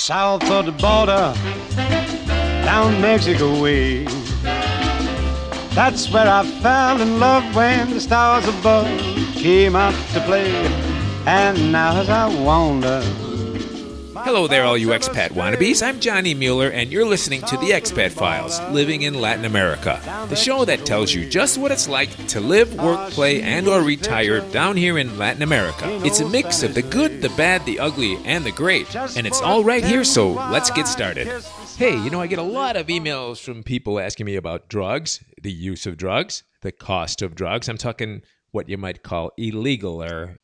south of the border, down Mexico way. That's where I fell in love when the stars above came out to play. And now as I wander... Hello there, all you expat wannabes. I'm Johnny Mueller, and you're listening to The Expat Files, Living in Latin America, the show that tells you just what it's like to live, work, play, and or retire down here in Latin America. It's a mix of the good, the bad, the ugly, and the great, and it's all right here, so let's get started. Hey, I get a lot of emails from people asking me about drugs, the use of drugs, the cost of drugs. I'm talking what you might call illegal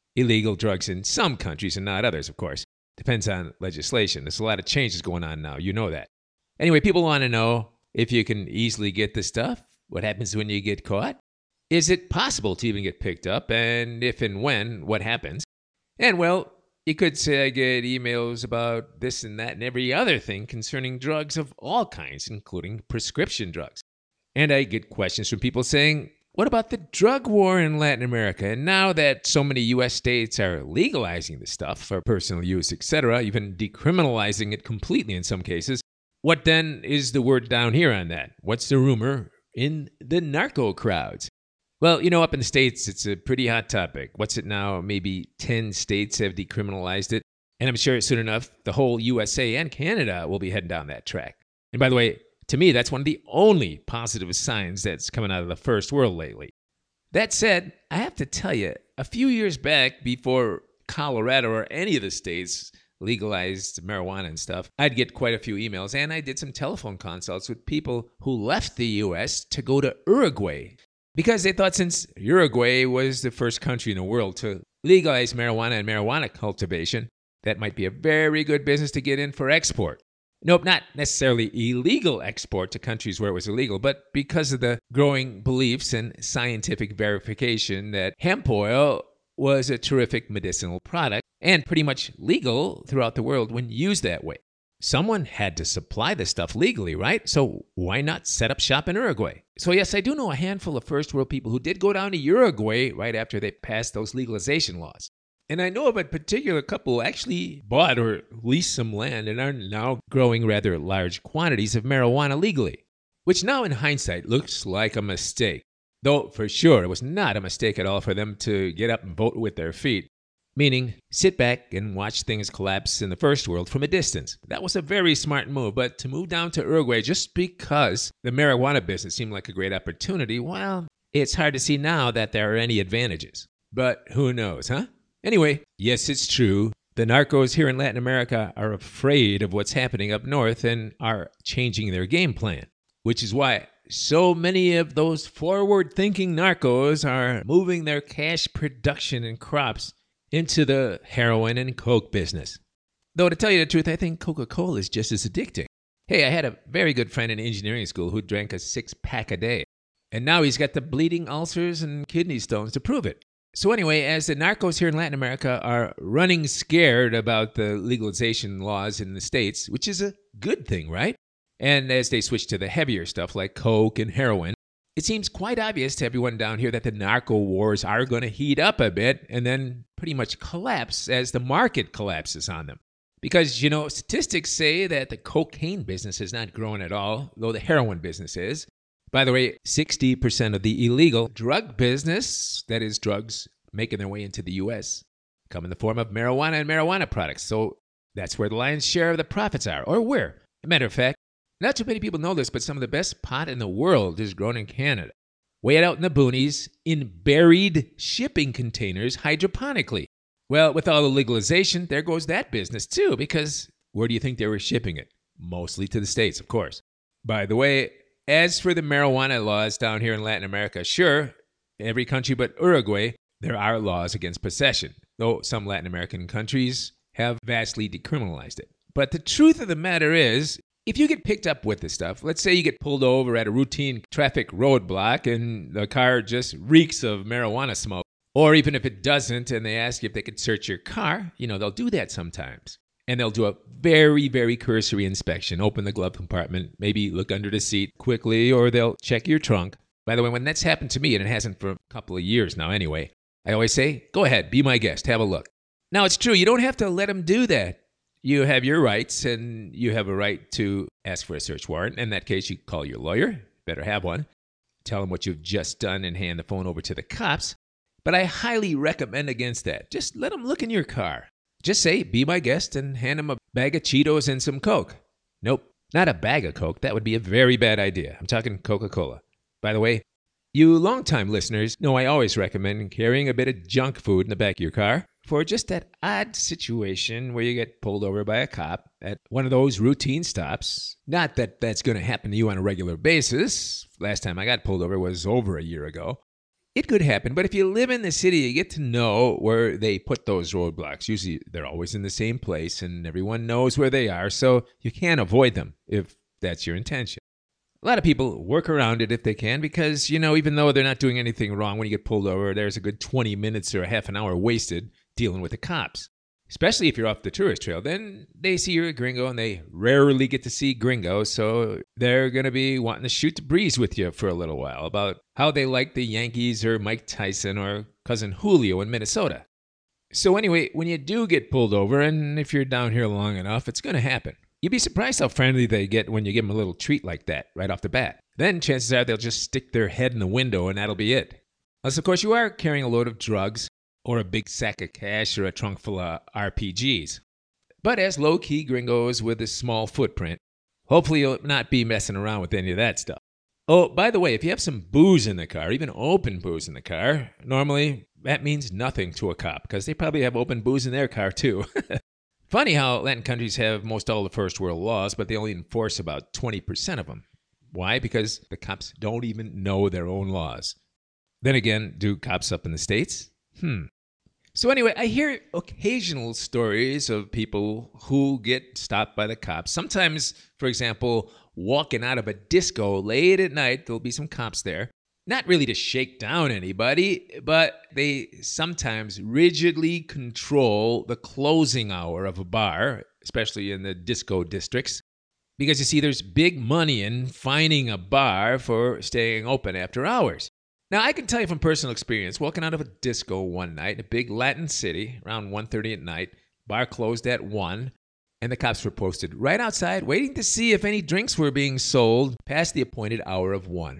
drugs in some countries and not others, of course. Depends on legislation. There's a lot of changes going on now. You know that. Anyway, people want to know if you can easily get the stuff. What happens when you get caught? Is it possible to even get picked up? And if and when, what happens? And well, you could say I get emails about this and that and every other thing concerning drugs of all kinds, including prescription drugs. And I get questions from people saying, what about the drug war in Latin America? And now that so many U.S. states are legalizing the stuff for personal use, etc., even decriminalizing it completely in some cases, what then is the word down here on that? What's the rumor in the narco crowds? Well, up in the States, it's a pretty hot topic. What's it now? Maybe 10 states have decriminalized it. And I'm sure soon enough, the whole USA and Canada will be heading down that track. And by the way, to me, that's one of the only positive signs that's coming out of the first world lately. That said, I have to tell you, a few years back, before Colorado or any of the states legalized marijuana and stuff, I'd get quite a few emails, and I did some telephone consults with people who left the U.S. to go to Uruguay, because they thought since Uruguay was the first country in the world to legalize marijuana and marijuana cultivation, that might be a very good business to get in for export. Nope, not necessarily illegal export to countries where it was illegal, but because of the growing beliefs and scientific verification that hemp oil was a terrific medicinal product and pretty much legal throughout the world when used that way. Someone had to supply the stuff legally, right? So why not set up shop in Uruguay? So yes, I do know a handful of first world people who did go down to Uruguay right after they passed those legalization laws. And I know of a particular couple who actually bought or leased some land and are now growing rather large quantities of marijuana legally, which now in hindsight looks like a mistake. Though for sure it was not a mistake at all for them to get up and vote with their feet, meaning sit back and watch things collapse in the first world from a distance. That was a very smart move, but to move down to Uruguay just because the marijuana business seemed like a great opportunity, well, it's hard to see now that there are any advantages. But who knows, huh? Anyway, yes, it's true. The narcos here in Latin America are afraid of what's happening up north and are changing their game plan, which is why so many of those forward-thinking narcos are moving their cash production and crops into the heroin and coke business. Though to tell you the truth, I think Coca-Cola is just as addicting. Hey, I had a very good friend in engineering school who drank a 6-pack a day, and now he's got the bleeding ulcers and kidney stones to prove it. So anyway, as the narcos here in Latin America are running scared about the legalization laws in the States, which is a good thing, right? And as they switch to the heavier stuff like coke and heroin, it seems quite obvious to everyone down here that the narco wars are going to heat up a bit and then pretty much collapse as the market collapses on them. Because, statistics say that the cocaine business is not growing at all, though the heroin business is. By the way, 60% of the illegal drug business, that is drugs making their way into the U.S., come in the form of marijuana and marijuana products. So that's where the lion's share of the profits are, or where. As a matter of fact, not too many people know this, but some of the best pot in the world is grown in Canada. Way out in the boonies, in buried shipping containers hydroponically. Well, with all the legalization, there goes that business too, because where do you think they were shipping it? Mostly to the States, of course. By the way, as for the marijuana laws down here in Latin America, sure, every country but Uruguay, there are laws against possession, though some Latin American countries have vastly decriminalized it. But the truth of the matter is, if you get picked up with this stuff, let's say you get pulled over at a routine traffic roadblock and the car just reeks of marijuana smoke, or even if it doesn't and they ask you if they could search your car, they'll do that sometimes. And they'll do a very, very cursory inspection, open the glove compartment, maybe look under the seat quickly, or they'll check your trunk. By the way, when that's happened to me, and it hasn't for a couple of years now anyway, I always say, go ahead, be my guest, have a look. Now, it's true, you don't have to let them do that. you have your rights, and you have a right to ask for a search warrant. In that case, you call your lawyer. Better have one. Tell them what you've just done and hand the phone over to the cops. But I highly recommend against that. Just let them look in your car. Just say, be my guest, and hand them a bag of Cheetos and some Coke. Nope, not a bag of Coke. That would be a very bad idea. I'm talking Coca-Cola. By the way, you longtime listeners know I always recommend carrying a bit of junk food in the back of your car for just that odd situation where you get pulled over by a cop at one of those routine stops. Not that that's going to happen to you on a regular basis. Last time I got pulled over was over a year ago. It could happen, but if you live in the city, you get to know where they put those roadblocks. Usually they're always in the same place, and everyone knows where they are, so you can't avoid them if that's your intention. A lot of people work around it if they can because, even though they're not doing anything wrong, when you get pulled over, there's a good 20 minutes or a half an hour wasted dealing with the cops. Especially if you're off the tourist trail. Then they see you're a gringo, and they rarely get to see gringos, so they're going to be wanting to shoot the breeze with you for a little while about how they like the Yankees or Mike Tyson or Cousin Julio in Minnesota. So anyway, when you do get pulled over, and if you're down here long enough, it's going to happen. You'd be surprised how friendly they get when you give them a little treat like that right off the bat. Then chances are they'll just stick their head in the window, and that'll be it. Unless, of course, you are carrying a load of drugs, or a big sack of cash, or a trunk full of RPGs. But as low-key gringos with a small footprint, hopefully you'll not be messing around with any of that stuff. Oh, by the way, if you have some booze in the car, even open booze in the car, normally that means nothing to a cop, because they probably have open booze in their car too. Funny how Latin countries have most all the first world laws, but they only enforce about 20% of them. Why? Because the cops don't even know their own laws. Then again, do cops up in the States? So anyway, I hear occasional stories of people who get stopped by the cops. Sometimes, for example, walking out of a disco late at night, there'll be some cops there. Not really to shake down anybody, but they sometimes rigidly control the closing hour of a bar, especially in the disco districts. Because you see, there's big money in finding a bar for staying open after hours. Now, I can tell you from personal experience, walking out of a disco one night in a big Latin city around 1:30 at night, bar closed at 1, and the cops were posted right outside waiting to see if any drinks were being sold past the appointed hour of 1.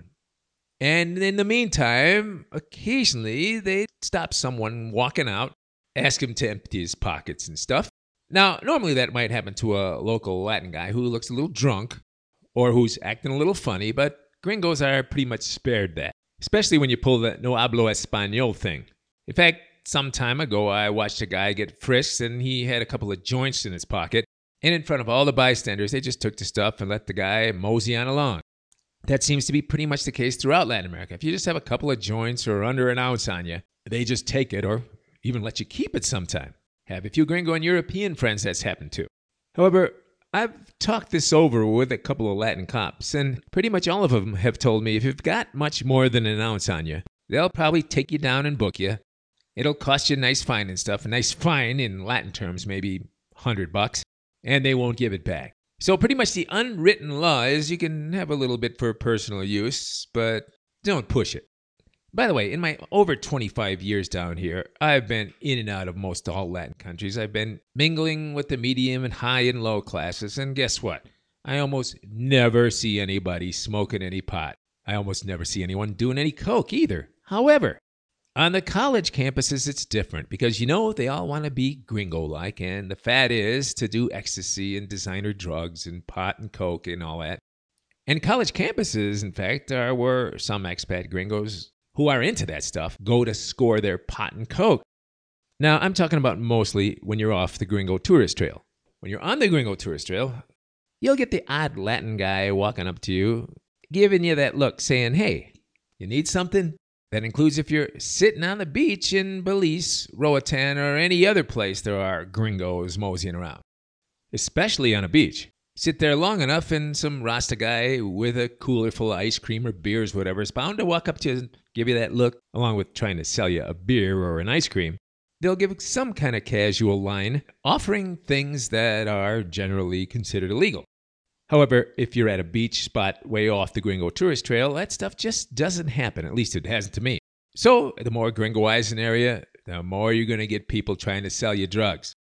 And in the meantime, occasionally they'd stop someone walking out, ask him to empty his pockets and stuff. Now, normally that might happen to a local Latin guy who looks a little drunk or who's acting a little funny, but gringos are pretty much spared that. Especially when you pull the no hablo español thing. In fact, some time ago, I watched a guy get frisked, and he had a couple of joints in his pocket. And in front of all the bystanders, they just took the stuff and let the guy mosey on along. That seems to be pretty much the case throughout Latin America. If you just have a couple of joints or under an ounce on you, they just take it or even let you keep it sometime. Have a few gringo and European friends that's happened to. However, I've talked this over with a couple of Latin cops, and pretty much all of them have told me if you've got much more than an ounce on you, they'll probably take you down and book you. It'll cost you a nice fine and stuff. A nice fine in Latin terms, maybe $100, and they won't give it back. So pretty much the unwritten law is you can have a little bit for personal use, but don't push it. By the way, in my over 25 years down here, I've been in and out of most all Latin countries. I've been mingling with the medium and high and low classes, and guess what? I almost never see anybody smoking any pot. I almost never see anyone doing any coke either. However, on the college campuses, it's different because, they all want to be gringo-like, and the fad is to do ecstasy and designer drugs and pot and coke and all that. And college campuses, in fact, are where some expat gringos who are into that stuff go to score their pot and coke. Now, I'm talking about mostly when you're off the gringo tourist trail. When you're on the gringo tourist trail, you'll get the odd Latin guy walking up to you, giving you that look, saying, hey, you need something? That includes if you're sitting on the beach in Belize, Roatan, or any other place there are gringos moseying around. Especially on a beach. Sit there long enough and some Rasta guy with a cooler full of ice cream or beers, whatever, is bound to walk up to you and give you that look, along with trying to sell you a beer or an ice cream. They'll give some kind of casual line, offering things that are generally considered illegal. However, if you're at a beach spot way off the gringo tourist trail, that stuff just doesn't happen, at least it hasn't to me. So, the more gringoized an area, the more you're going to get people trying to sell you drugs.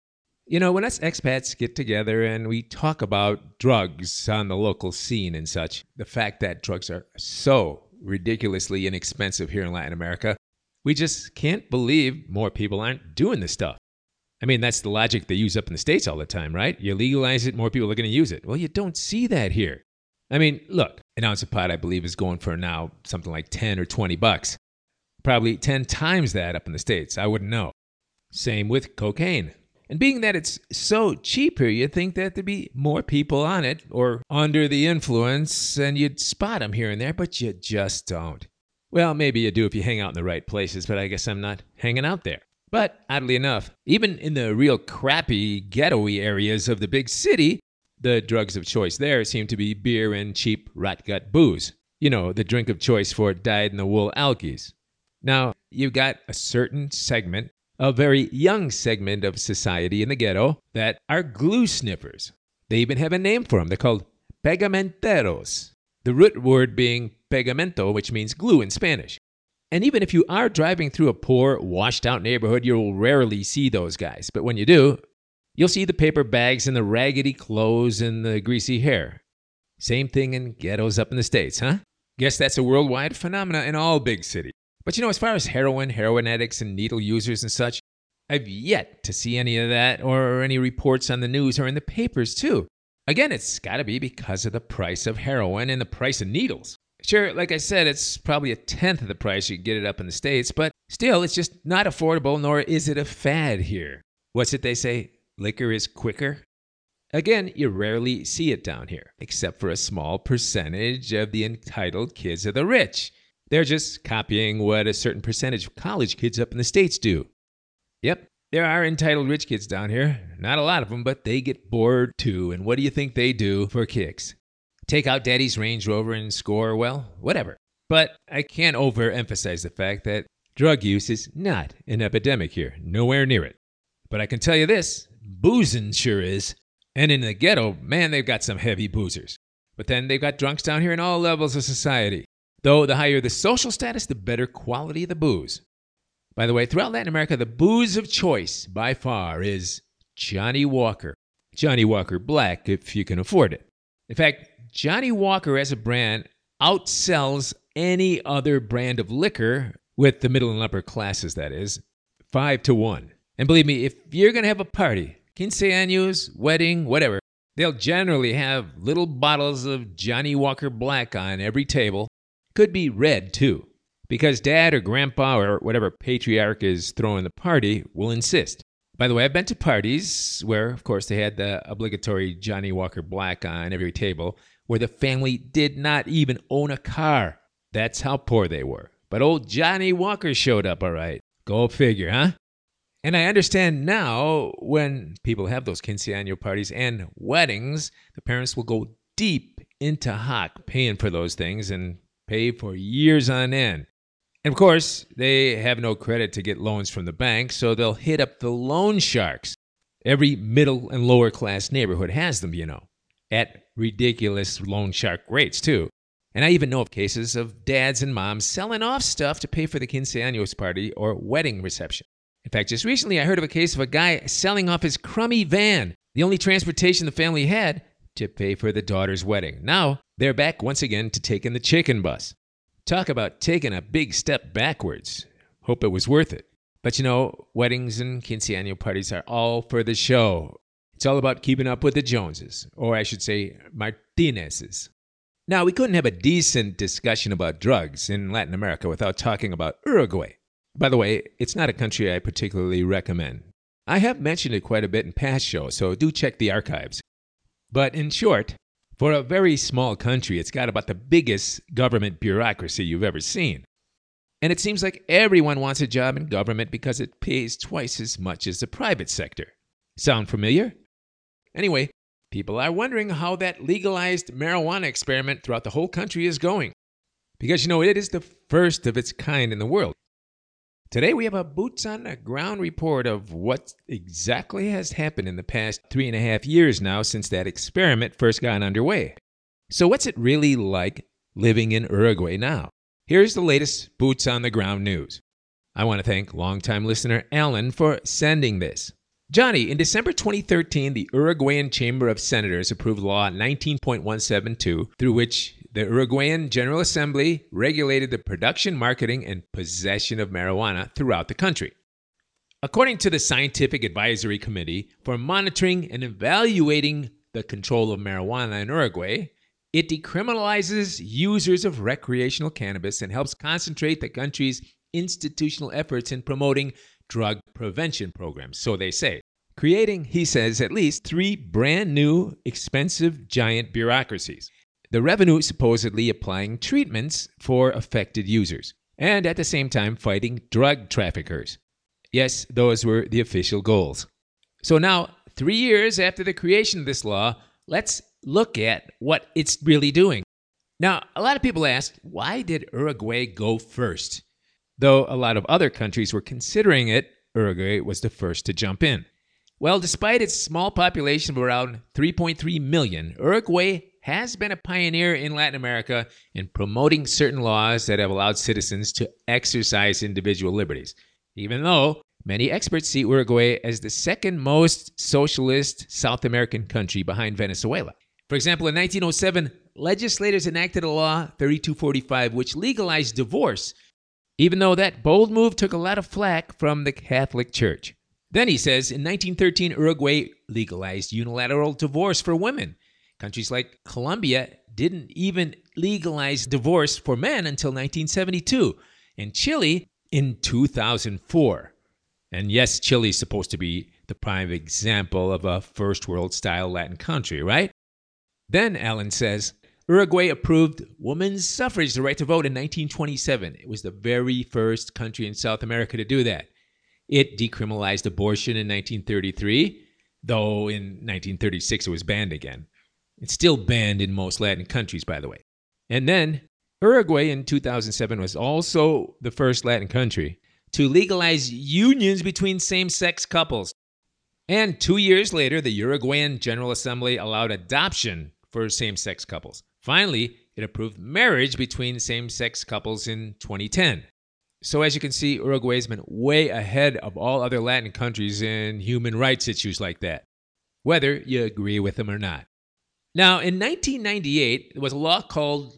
You know, when us expats get together and we talk about drugs on the local scene and such, the fact that drugs are so ridiculously inexpensive here in Latin America, we just can't believe more people aren't doing this stuff. I mean, that's the logic they use up in the States all the time, right? You legalize it, more people are going to use it. Well, you don't see that here. I mean, look, an ounce of pot, I believe, is going for now something like 10 or 20 bucks. Probably 10 times that up in the States. I wouldn't know. Same with cocaine. And being that it's so cheap here, you'd think that there'd be more people on it or under the influence, and you'd spot them here and there, but you just don't. Well, maybe you do if you hang out in the right places, but I guess I'm not hanging out there. But oddly enough, even in the real crappy, ghetto-y areas of the big city, the drugs of choice there seem to be beer and cheap rot-gut booze. You know, the drink of choice for dyed-in-the-wool alkies. Now, you've got a certain segment, a very young segment of society in the ghetto that are glue sniffers. They even have a name for them. They're called pegamenteros. The root word being pegamento, which means glue in Spanish. And even if you are driving through a poor, washed-out neighborhood, you'll rarely see those guys. But when you do, you'll see the paper bags and the raggedy clothes and the greasy hair. Same thing in ghettos up in the States, huh? Guess that's a worldwide phenomenon in all big cities. But you know, as far as heroin addicts, and needle users and such, I've yet to see any of that or any reports on the news or in the papers, too. Again, it's got to be because of the price of heroin and the price of needles. Sure, like I said, it's probably a tenth of the price you get it up in the States, but still, it's just not affordable, nor is it a fad here. What's it they say? Liquor is quicker? Again, you rarely see it down here, except for a small percentage of the entitled kids of the rich. They're just copying what a certain percentage of college kids up in the States do. Yep, there are entitled rich kids down here. Not a lot of them, but they get bored too. And what do you think they do for kicks? Take out daddy's Range Rover and score, well, whatever. But I can't overemphasize the fact that drug use is not an epidemic here. Nowhere near it. But I can tell you this, boozing sure is. And in the ghetto, man, they've got some heavy boozers. But then they've got drunks down here in all levels of society. Though the higher the social status, the better quality of the booze. By the way, throughout Latin America, the booze of choice, by far, is Johnnie Walker. Johnnie Walker Black, if you can afford it. In fact, Johnnie Walker as a brand outsells any other brand of liquor, with the middle and upper classes, that is, 5-1. And believe me, if you're going to have a party, quince años, wedding, whatever, they'll generally have little bottles of Johnnie Walker Black on every table. Could be red, too, because dad or grandpa or whatever patriarch is throwing the party will insist. By the way, I've been to parties where, of course, they had the obligatory Johnnie Walker Black on every table, where the family did not even own a car. That's how poor they were. But old Johnnie Walker showed up, all right. Go figure, huh? And I understand now when people have those quinceañero parties and weddings, the parents will go deep into hock paying for those things and pay for years on end. And of course, they have no credit to get loans from the bank, so they'll hit up the loan sharks. Every middle and lower class neighborhood has them, you know, at ridiculous loan shark rates, too. And I even know of cases of dads and moms selling off stuff to pay for the quinceaños party or wedding reception. In fact, just recently I heard of a case of a guy selling off his crummy van, the only transportation the family had, to pay for the daughter's wedding. Now, they're back once again to taking the chicken bus. Talk about taking a big step backwards. Hope it was worth it. But you know, weddings and quinceañero parties are all for the show. It's all about keeping up with the Joneses, or I should say Martinez's. Now, we couldn't have a decent discussion about drugs in Latin America without talking about Uruguay. By the way, it's not a country I particularly recommend. I have mentioned it quite a bit in past shows, so do check the archives. But in short, for a very small country, it's got about the biggest government bureaucracy you've ever seen. And it seems like everyone wants a job in government because it pays twice as much as the private sector. Sound familiar? Anyway, people are wondering how that legalized marijuana experiment throughout the whole country is going. Because, you know, it is the first of its kind in the world. Today we have a boots-on-the-ground report of what exactly has happened in the past 3.5 years now since that experiment first got underway. So what's it really like living in Uruguay now? Here's the latest boots-on-the-ground news. I want to thank longtime listener Alan for sending this. Johnny, in December 2013, the Uruguayan Chamber of Senators approved Law 19.172, through which the Uruguayan General Assembly regulated the production, marketing, and possession of marijuana throughout the country. According to the Scientific Advisory Committee for Monitoring and Evaluating the Control of Marijuana in Uruguay, it decriminalizes users of recreational cannabis and helps concentrate the country's institutional efforts in promoting drug prevention programs, so they say, creating, he says, at least 3 brand new, expensive, giant bureaucracies. The revenue supposedly applying treatments for affected users, and at the same time fighting drug traffickers. Yes, those were the official goals. So now, 3 years after the creation of this law, let's look at what it's really doing. Now, a lot of people ask, why did Uruguay go first? Though a lot of other countries were considering it, Uruguay was the first to jump in. Well, despite its small population of around 3.3 million, Uruguay has been a pioneer in Latin America in promoting certain laws that have allowed citizens to exercise individual liberties, even though many experts see Uruguay as the second most socialist South American country behind Venezuela. For example, in 1907, legislators enacted a law, 3245, which legalized divorce, even though that bold move took a lot of flack from the Catholic Church. Then he says, in 1913, Uruguay legalized unilateral divorce for women. Countries like Colombia didn't even legalize divorce for men until 1972, and Chile in 2004. And yes, Chile is supposed to be the prime example of a first world-style Latin country, right? Then Allen says, Uruguay approved women's suffrage, the right to vote, in 1927. It was the very first country in South America to do that. It decriminalized abortion in 1933, though in 1936 it was banned again. It's still banned in most Latin countries, by the way. And then Uruguay in 2007 was also the first Latin country to legalize unions between same-sex couples. And 2 years later, the Uruguayan General Assembly allowed adoption for same-sex couples. Finally, it approved marriage between same-sex couples in 2010. So as you can see, Uruguay has been way ahead of all other Latin countries in human rights issues like that, whether you agree with them or not. Now, in 1998, there was a law called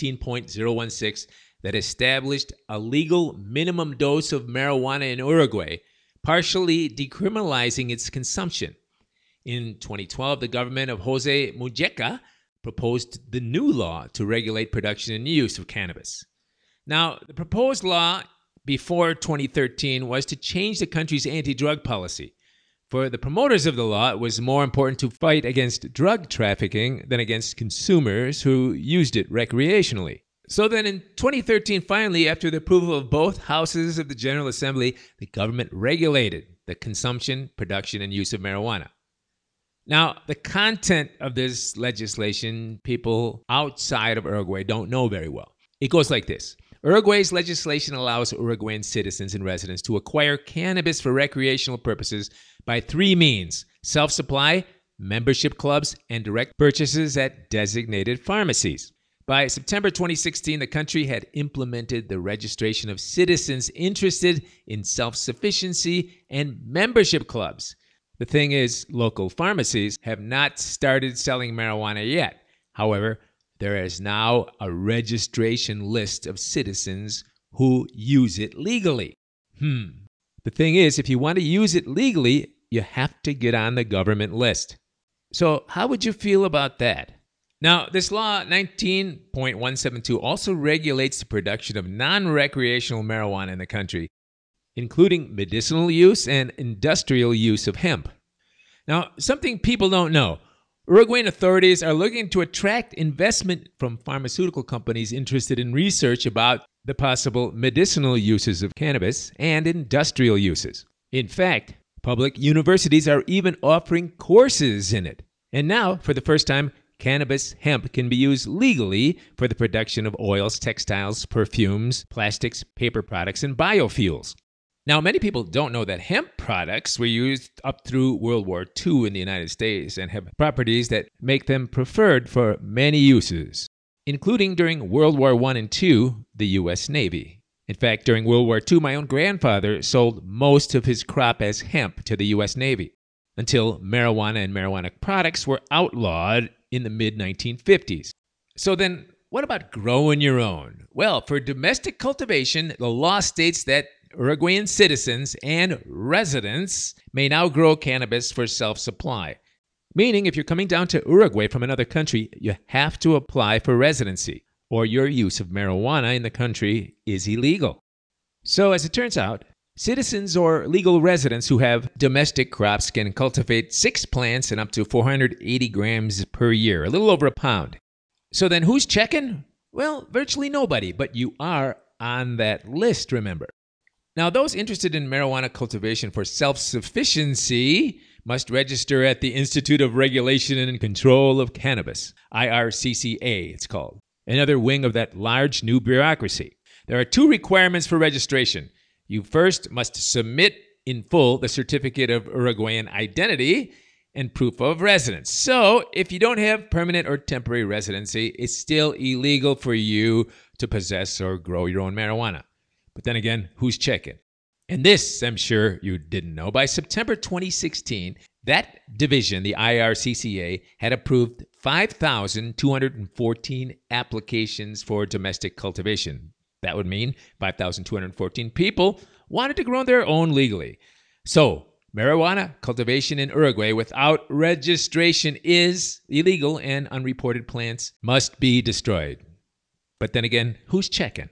17.016 that established a legal minimum dose of marijuana in Uruguay, partially decriminalizing its consumption. In 2012, the government of Jose Mujica proposed the new law to regulate production and use of cannabis. Now, the proposed law before 2013 was to change the country's anti-drug policy. For the promoters of the law, it was more important to fight against drug trafficking than against consumers who used it recreationally. So then in 2013, finally, after the approval of both houses of the General Assembly, the government regulated the consumption, production, and use of marijuana. Now, the content of this legislation, people outside of Uruguay don't know very well. It goes like this. Uruguay's legislation allows Uruguayan citizens and residents to acquire cannabis for recreational purposes by 3 means: self-supply, membership clubs, and direct purchases at designated pharmacies. By September 2016, the country had implemented the registration of citizens interested in self-sufficiency and membership clubs. The thing is, local pharmacies have not started selling marijuana yet. However, there is now a registration list of citizens who use it legally. The thing is, if you want to use it legally, you have to get on the government list. So how would you feel about that? Now, this law 19.172 also regulates the production of non-recreational marijuana in the country, including medicinal use and industrial use of hemp. Now, something people don't know. Uruguayan authorities are looking to attract investment from pharmaceutical companies interested in research about the possible medicinal uses of cannabis and industrial uses. In fact, public universities are even offering courses in it. And now, for the first time, cannabis hemp can be used legally for the production of oils, textiles, perfumes, plastics, paper products, and biofuels. Now, many people don't know that hemp products were used up through World War II in the United States and have properties that make them preferred for many uses, including during World War I and II, the U.S. Navy. In fact, during World War II, my own grandfather sold most of his crop as hemp to the U.S. Navy until marijuana and marijuana products were outlawed in the mid-1950s. So then, what about growing your own? Well, for domestic cultivation, the law states that Uruguayan citizens and residents may now grow cannabis for self-supply. Meaning, if you're coming down to Uruguay from another country, you have to apply for residency, or your use of marijuana in the country is illegal. So, as it turns out, citizens or legal residents who have domestic crops can cultivate 6 plants and up to 480 grams per year, a little over a pound. So then who's checking? Well, virtually nobody, but you are on that list, remember. Now, those interested in marijuana cultivation for self-sufficiency must register at the Institute of Regulation and Control of Cannabis, IRCCA it's called, another wing of that large new bureaucracy. There are 2 requirements for registration. You first must submit in full the certificate of Uruguayan identity and proof of residence. So, if you don't have permanent or temporary residency, it's still illegal for you to possess or grow your own marijuana. But then again, who's checking? And this, I'm sure you didn't know, by September 2016, that division, the IRCCA, had approved 5,214 applications for domestic cultivation. That would mean 5,214 people wanted to grow their own legally. So, marijuana cultivation in Uruguay without registration is illegal, and unreported plants must be destroyed. But then again, who's checking?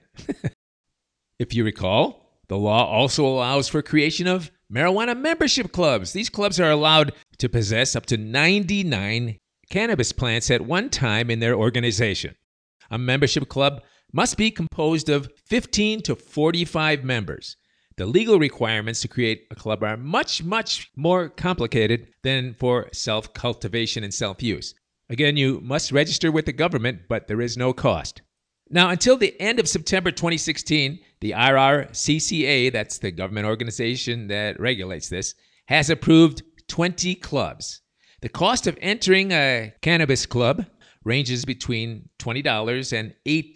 If you recall, the law also allows for creation of marijuana membership clubs. These clubs are allowed to possess up to 99 cannabis plants at one time in their organization. A membership club must be composed of 15 to 45 members. The legal requirements to create a club are much, much more complicated than for self-cultivation and self-use. Again, you must register with the government, but there is no cost. Now, until the end of September 2016, the IRCCA, that's the government organization that regulates this, has approved 20 clubs. The cost of entering a cannabis club ranges between $20 and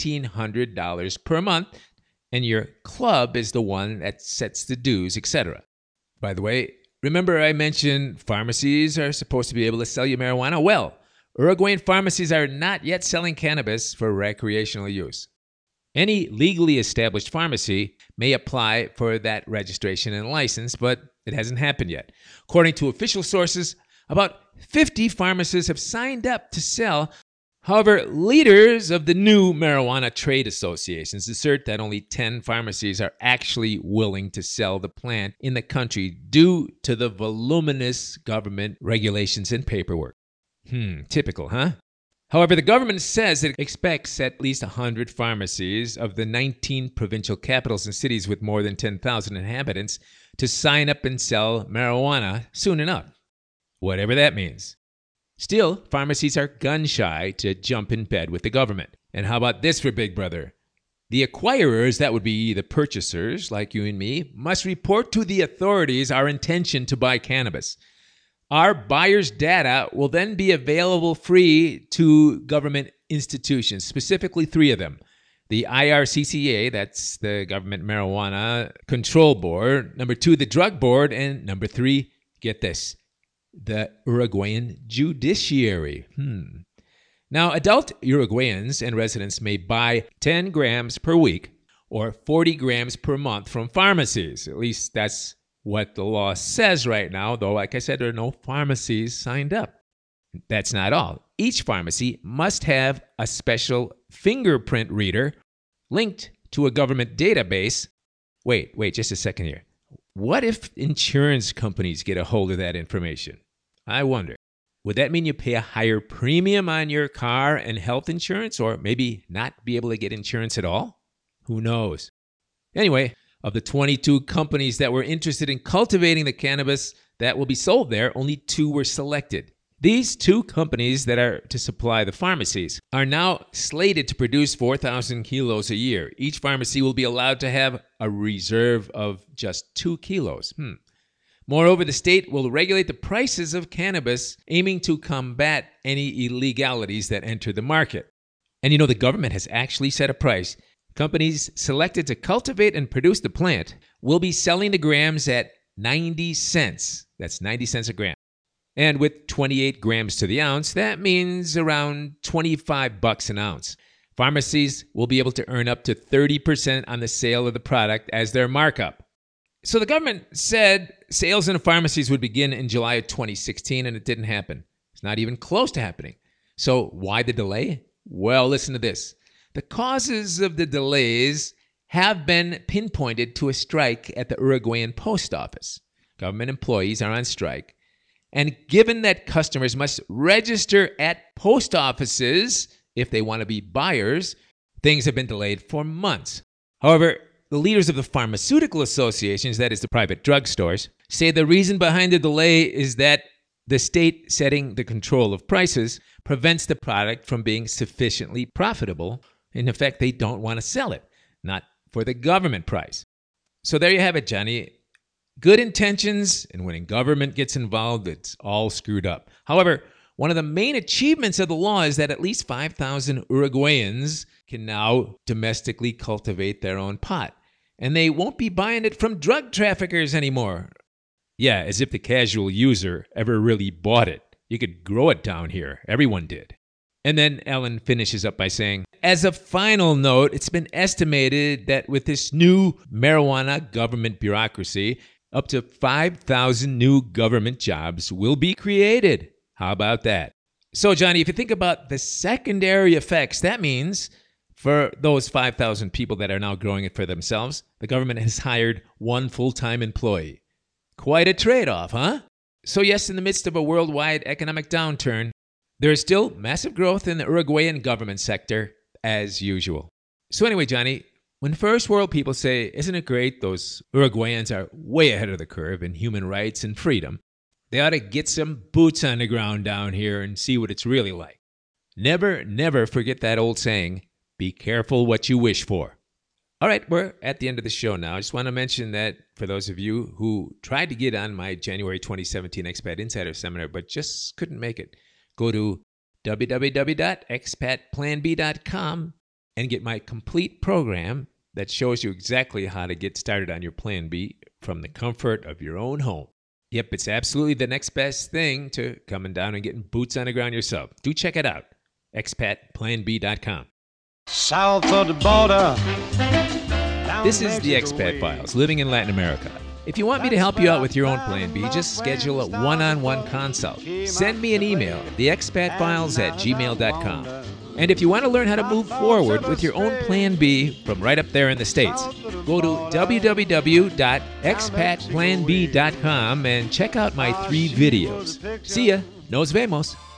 $1,800 per month, and your club is the one that sets the dues, etc. By the way, remember I mentioned pharmacies are supposed to be able to sell you marijuana? Well, Uruguayan pharmacies are not yet selling cannabis for recreational use. Any legally established pharmacy may apply for that registration and license, but it hasn't happened yet. According to official sources, about 50 pharmacists have signed up to sell. However, leaders of the new marijuana trade associations assert that only 10 pharmacies are actually willing to sell the plant in the country due to the voluminous government regulations and paperwork. Typical, huh? However, the government says it expects at least 100 pharmacies of the 19 provincial capitals and cities with more than 10,000 inhabitants to sign up and sell marijuana soon enough, whatever that means. Still, pharmacies are gun-shy to jump in bed with the government. And how about this for Big Brother? The acquirers, that would be the purchasers like you and me, must report to the authorities our intention to buy cannabis. Our buyers' data will then be available free to government institutions, specifically 3 of them. The IRCCA, that's the Government Marijuana Control Board. Number 2, the Drug Board. And number 3, get this, the Uruguayan Judiciary. Now, adult Uruguayans and residents may buy 10 grams per week or 40 grams per month from pharmacies. At least that's what the law says right now, though, like I said, there are no pharmacies signed up. That's not all. Each pharmacy must have a special fingerprint reader linked to a government database. Wait, just a second here. What if insurance companies get a hold of that information? I wonder. Would that mean you pay a higher premium on your car and health insurance, or maybe not be able to get insurance at all? Who knows? Anyway, of the 22 companies that were interested in cultivating the cannabis that will be sold there, only 2 were selected. These 2 companies that are to supply the pharmacies are now slated to produce 4,000 kilos a year. Each pharmacy will be allowed to have a reserve of just 2 kilos. Moreover, the state will regulate the prices of cannabis, aiming to combat any illegalities that enter the market. And the government has actually set a price Companies selected to cultivate and produce the plant will be selling the grams at 90 cents. That's 90 cents a gram. And with 28 grams to the ounce, that means around $25 an ounce. Pharmacies will be able to earn up to 30% on the sale of the product as their markup. So the government said sales in pharmacies would begin in July of 2016, and it didn't happen. It's not even close to happening. So why the delay? Well, listen to this. The causes of the delays have been pinpointed to a strike at the Uruguayan post office. Government employees are on strike. And given that customers must register at post offices if they want to be buyers, things have been delayed for months. However, the leaders of the pharmaceutical associations, that is the private drugstores, say the reason behind the delay is that the state setting the control of prices prevents the product from being sufficiently profitable. In effect, they don't want to sell it, not for the government price. So there you have it, Johnny. Good intentions, and when government gets involved, it's all screwed up. However, one of the main achievements of the law is that at least 5,000 Uruguayans can now domestically cultivate their own pot. And they won't be buying it from drug traffickers anymore. Yeah, as if the casual user ever really bought it. You could grow it down here. Everyone did. And then Ellen finishes up by saying, as a final note, it's been estimated that with this new marijuana government bureaucracy, up to 5,000 new government jobs will be created. How about that? So, Johnny, if you think about the secondary effects, that means for those 5,000 people that are now growing it for themselves, the government has hired one full-time employee. Quite a trade-off, huh? So yes, in the midst of a worldwide economic downturn, there is still massive growth in the Uruguayan government sector, as usual. So anyway, Johnny, when first world people say, isn't it great those Uruguayans are way ahead of the curve in human rights and freedom, they ought to get some boots on the ground down here and see what it's really like. Never, never forget that old saying, be careful what you wish for. All right, we're at the end of the show now. I just want to mention that for those of you who tried to get on my January 2017 Expat Insider Seminar but just couldn't make it, go to www.expatplanb.com and get my complete program that shows you exactly how to get started on your Plan B from the comfort of your own home. Yep, it's absolutely the next best thing to coming down and getting boots on the ground yourself. Do check it out, expatplanb.com. South of the border. This is the Expat Files, living in Latin America. If you want me to help you out with your own Plan B, just schedule a one-on-one consult. Send me an email, theexpatfiles@gmail.com. And if you want to learn how to move forward with your own Plan B from right up there in the States, go to www.expatplanb.com and check out my 3 videos. See ya. Nos vemos.